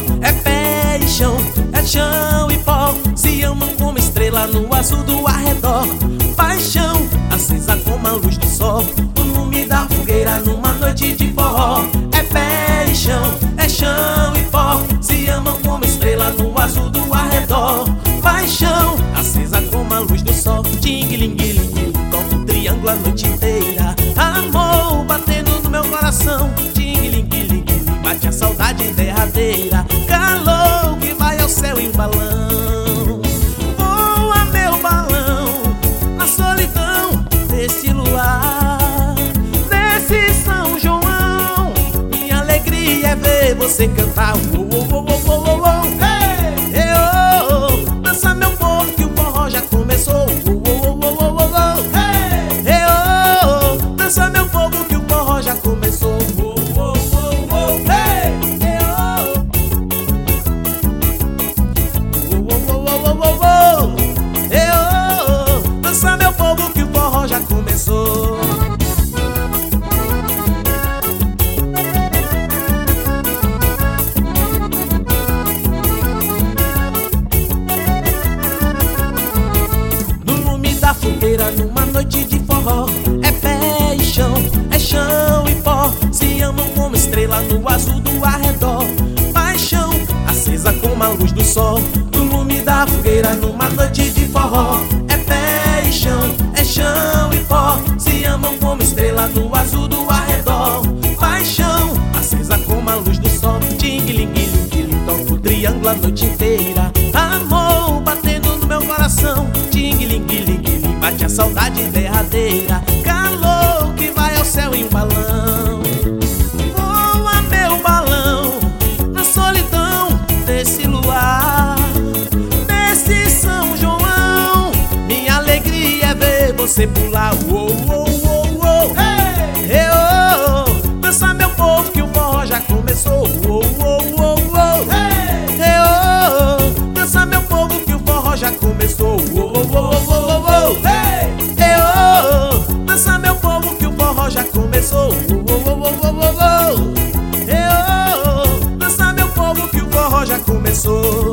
é pé e chão, é chão e pó. Se amam como estrela no azul do arredor. Paixão acesa como a luz do sol, o lume da fogueira numa noite de forró. É pé e chão, é chão e pó. Se amam como estrela no azul do arredor. Paixão acesa como a luz do sol. Ting-ling-ling, toca o triângulo a noite inteira. Amor batendo no meu coração. Ting-ling-ling, bate a saudade derradeira. Calor que vai ao céu em balão. Voa meu balão na solidão desse luar, desse São João. Minha alegria é ver você cantar. Hey, oh, dança meu povo que o forró já começou. Hey, oh, dança meu povo que o forró já começou. Hey, oh, dança meu povo que o forró já começou. Fogueira numa noite de forró. É pé e chão, é chão e pó. Se amam como estrela no azul do arredor. Paixão acesa como a luz do sol, do lume da fogueira numa noite de forró. É pé e chão, é chão e pó. Se amam como estrela no azul do arredor. Paixão acesa como a luz do sol. Ting-ling-ling, toca o triângulo a noite inteira. Amor batendo no meu coração. Ting-ling-ling, bate a saudade derradeira. Calor que vai ao céu em balão. Voa meu balão na solidão desse luar, desse São João. Minha alegria é ver você pular. Hey, oh, dança meu povo que o forró já começou. Hey, oh, dança meu povo que o forró já começou. Hey, oh, dança meu povo que o forró já começou. Hey, oh, dança meu povo que o forró já começou.